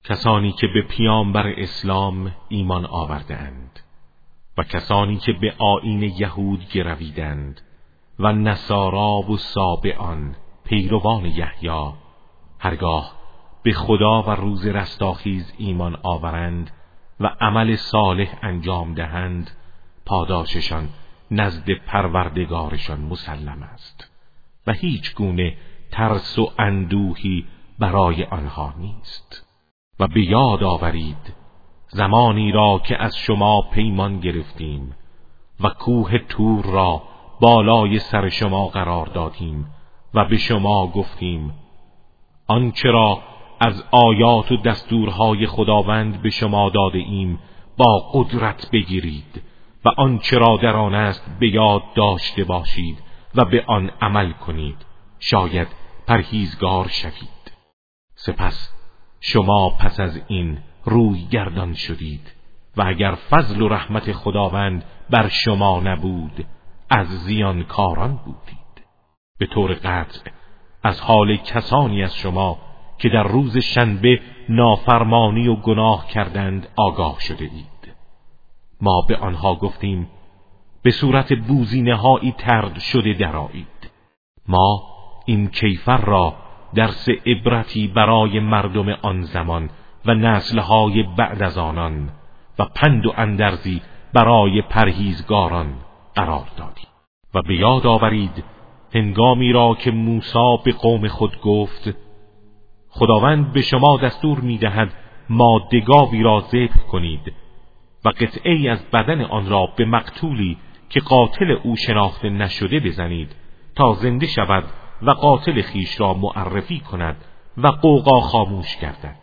کسانی که به پیامبر اسلام ایمان آورده‌اند و کسانی که به آیین یهود گرویدند و نصارا و سابعان پیروان یحیی هرگاه به خدا و روز رستاخیز ایمان آورند و عمل صالح انجام دهند، پاداششان نزد پروردگارشان مسلم است و هیچ گونه ترس و اندوهی برای آنها نیست. و به یاد آورید زمانی را که از شما پیمان گرفتیم و کوه طور را بالای سر شما قرار دادیم و به شما گفتیم آنچه را از آیات و دستورهای خداوند به شما داده ایم با قدرت بگیرید و آنچه را در آن است به یاد داشته باشید و به آن عمل کنید، شاید پرهیزگار شوید. سپس شما پس از این روی گردان شدید و اگر فضل و رحمت خداوند بر شما نبود از زیانکاران بودید. به طور قطع از حال کسانی از شما که در روز شنبه نافرمانی و گناه کردند آگاه شده اید. ما به آنها گفتیم به صورت بوزینه هایی طرد شده درآیید. ما این کیفر را درس عبرتی برای مردم آن زمان و نسلهای بعد از آنان و پند و اندرزی برای پرهیزگاران قرار دادیم. و به یاد آورید هنگامی را که موسی به قوم خود گفت خداوند به شما دستور می‌دهد ماده گاوی را ذبح کنید و قطعه‌ای از بدن آن را به مقتولی که قاتل او شناخته نشده بزنید تا زنده شود و قاتل خیش را معرفی کند و غوغا خاموش گردد.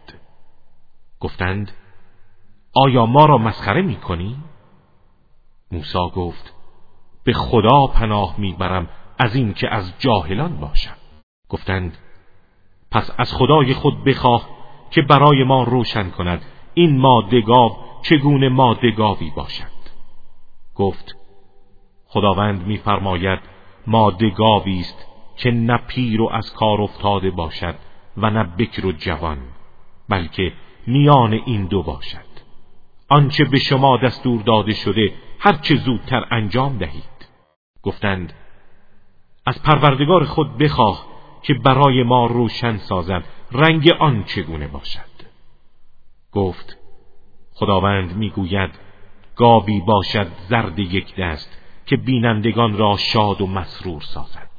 گفتند آیا ما را مسخره می‌کنی؟ موسی گفت به خدا پناه میبرم از این که از جاهلان باشم. گفتند پس از خدای خود بخواه که برای ما روشن کند این ماده گاو چگونه ماده گاوی باشد. گفت خداوند می‌فرماید ماده گاوی است که نه پیر و از کار افتاده باشد و نه بکر و جوان، بلکه میان این دو باشد. آنچه به شما دستور داده شده هر چه زودتر انجام دهید. گفتند از پروردگار خود بخواه که برای ما روشن سازد رنگ آن چگونه باشد. گفت خداوند میگوید گاوی باشد زرد یک دست که بینندگان را شاد و مسرور سازد.